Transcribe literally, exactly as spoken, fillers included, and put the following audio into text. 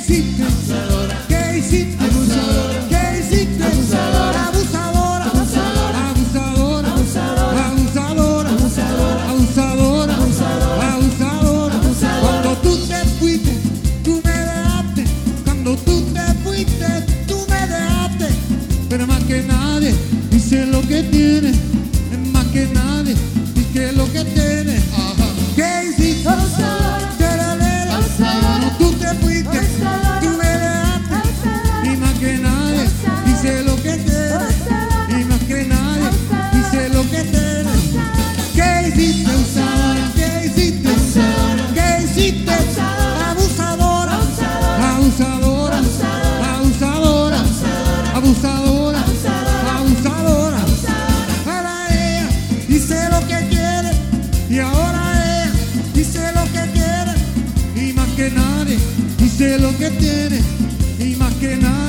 hiciste? Abusadora. ¿Qué hiciste? Abusadora. ¿Qué hiciste? Abusadora. Abusadora. Abusadora. Abusadora. Abusadora. Abusadora. Abusadora. Abusadora. Abusadora. Abusadora. Abusadora. Cuando tú te fuiste, tú me dejaste. Cuando tú te fuiste, tú me dejaste. Pero más que nadie dice lo que tienes. Es más que nadie dice lo que tienes. Ajá. ¿Qué hiciste? Abusadora. Teralera. Abusadora. Cuando tú te fuiste, Abusadora. tú me dejaste. Y más que nadie dice lo que tienes. Y más que nadie dice lo que tienes. ¿Qué hiciste? Abusadora. ¿Qué hiciste? Abusadora. ¿Qué hiciste? Abusadora. Abusadora. Abusadora. Abusadora. Abusadora. Abusadora. Ahora ella dice lo que quiere. Y ahora ella dice lo que quiere. Y más que nadie dice lo que tiene. Y más que nadie